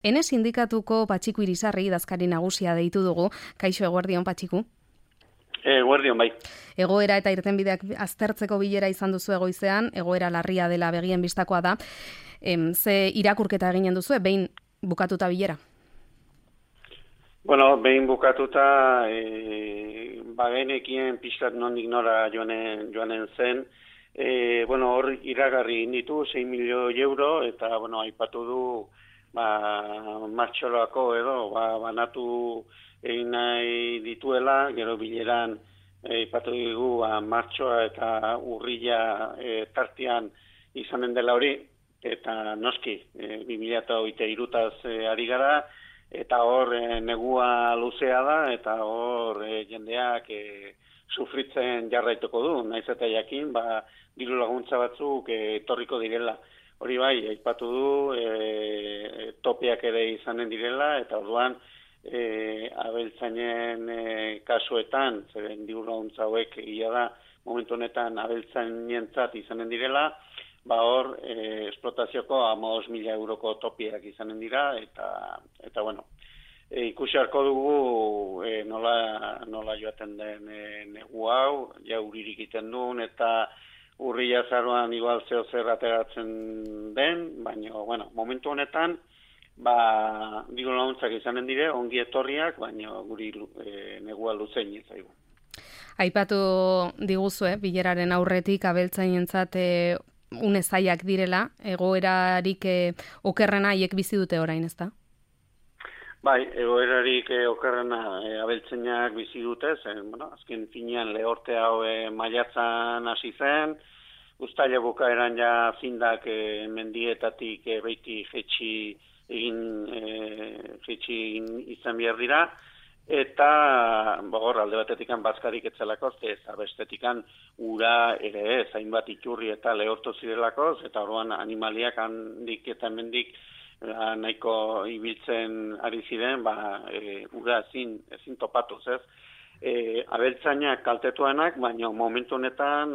Ene sindikatuko Patxiku Irisarri idazkari nagusia deitu dugu. Kaixo, eguerdion, Patxiku. Eguerdion, bai. Egoera eta irtenbideak aztertzeko bilera izan duzu egoizean, egoera larria dela begien bistakoa da. Ze irakurketa eginen duzu, behin bukatuta bilera? Bueno, behin bukatuta, bagenekien pixkat nondik nora joanen zen. Hor iragarri inditu 6 milioi euro, eta, aipatu du, martxorako edo, banatu egin nahi dituela, gero bileran aipatu dugu martxoa eta urrila tartean izanen dela hori, eta noski, 2023-taz ari gara, eta hor negua luzea da, eta hor jendeak sufritzen jarraituko du, naiz eta jakin, diru laguntza batzuk etorriko direla. Hori bai, aipatu du, topeak ere izanen direla, eta orduan abeltzainen kasuetan, zeren diru laguntza hauek egia da, momentu honetan abeltzainentzat izanen direla, hor esplotazioko 15.000 euroko topiak izanen dira, eta ikusi harko dugu nola joaten den negu hau, uririk egiten duen, eta urria zaroan igual zeo zer ateratzen den, baina, momentu honetan, diru laguntzak izanen dire, ongi etorriak, baina guri negua luzein zaigu. Aipatu diguzue, bileraren aurretik abeltzainentzat une zaiak direla, egoerarik okerrena haiek bizi dute orain, ezta? Bai, egoerarik okerrena abeltzainak bizi dute, azken finean lehorte hau maiatzan hasi zen, uztaila bukaeran ja zindak mendietatik beiti jetxi izan behar dira, eta alde batetikan bazkarik etzelakoz, eta bestetikan ura ere ez, hainbat iturri eta lehortu zirelakoz, eta orduan animaliak handik eta hemendik nahiko ibiltzen ari ziren, ura ezin topatuz, ez? Abeltzainak kaltetuanak, baina momentu honetan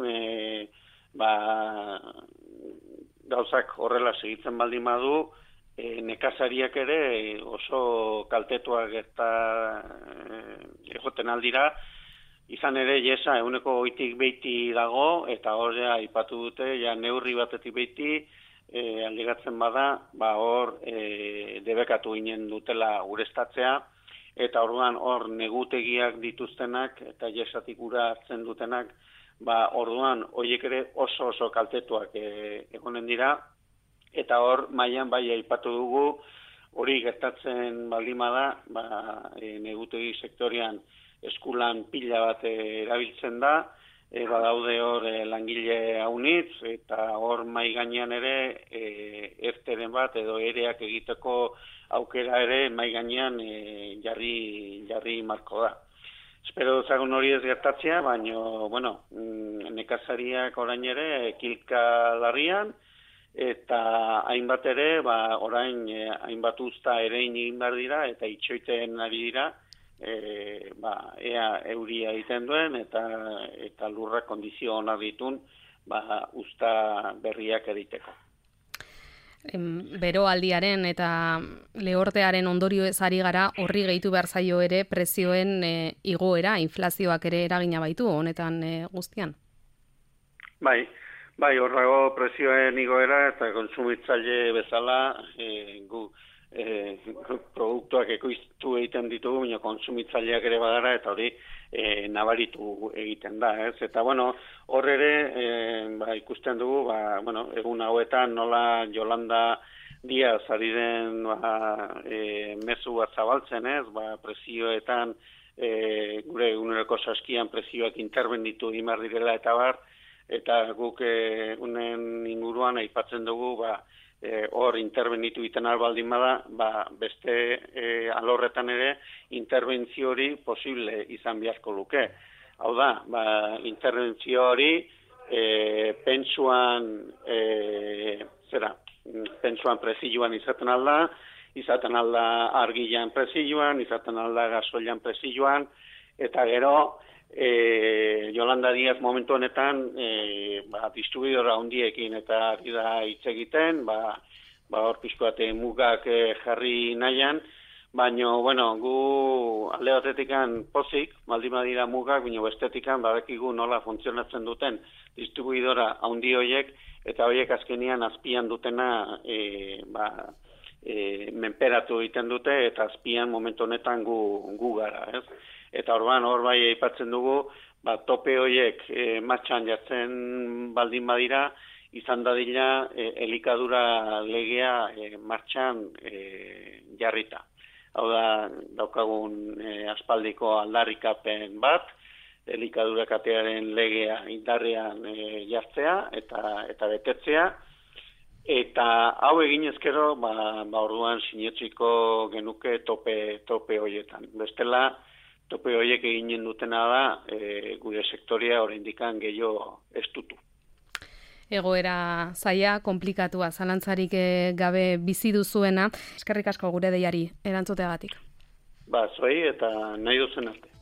gauzak horrela segitzen baldin badu, nekazariak ere oso kaltetuak eta egoten aldira, izan ere jesa 100%tik dago, eta hori aipatu dute, neurri batetik beiti, aldegatzen bada, hor debekatu ginen dutela ureztatzea, eta orduan hor negutegiak dituztenak eta jesatik ura hartzen dutenak, orduan horiek ere oso kaltetuak egonen dira, eta hor mailan bai aipatu dugu, hori gertatzen baldin bada, negutegi sektorian eskulan pila bat erabiltzen da, badaude hor langile haunitz, eta hor mai gainean ere erteren bat edo ereak egiteko aukera ere mai gainean jarri marko da. Espero zagun hori ez gertatzea, baina, nekazariak orain ere kilka larrian, eta hainbat ere, orain hainbat usta ere egin behar dira, eta itxoiten ari dira, ea euria egiten duen eta lurra kondizio onak ditun usta berriak egiteko. Beroaldiaren eta lehortearen ondorio ez ari gara, horri gehitu behar zaio ere prezioen igoera, inflazioak ere eragina baitu honetan guztian? Bai, horrago prezioen igoera eta kontsumitzaile bezala gu produktuak ekoiztu egiten ditugu, baina kontsumitzaileak ere badara, eta hori nabaritu egiten da, ez? Eta, hor ere, ikusten dugu, egun hauetan nola Yolanda Díaz ari den mezu bat zabaltzen, ez? Prezioetan, gure eguneroko saskian prezioak interbenditu imar direla eta bar, eta guk unen inguruan aipatzen dugu, hor interbenitu iten albaldin bada, beste alorretan ere interbentzio hori posible izan beharko luke. Hau da, interbentzio hori pentsuan prezioan izaten alda argilan prezioan, izaten alda gasoilan prezioan, eta gero Yolanda Díaz momentu honetan distribuidora handiekin eta ari da hitz egiten, hor pixkoate mugak jarri nahian, baina, bueno, gu alde batetikan pozik, baldin badira mugak, baina bestetikan badakigu nola funtzionatzen duten distribuidora handi horiek, eta horiek azkenian azpian dutena menperatu egiten dute, eta azpian momentu honetan gu gara, ez? Eta orban hor bai aipatzen dugu, tope horiek martxan jartzen baldin badira, izan dadila elikadura legea martxan jarrita. Hau da, daukagun aspaldiko aldarrikapen bat, elikadura katearen legea indarrean jartzea eta betetzea, eta hau egin ezkero, orduan sinetziko genuke tope horietan. Bestela, tope horiek eginen dutena da, gure sektorea oraindikan gehiago estutu. Egoera zaila, konplikatua, zalantzarik gabe bizi duzuena. Eskerrik asko gure deiari erantzuteagatik. Zuei eta nahi duzen arte.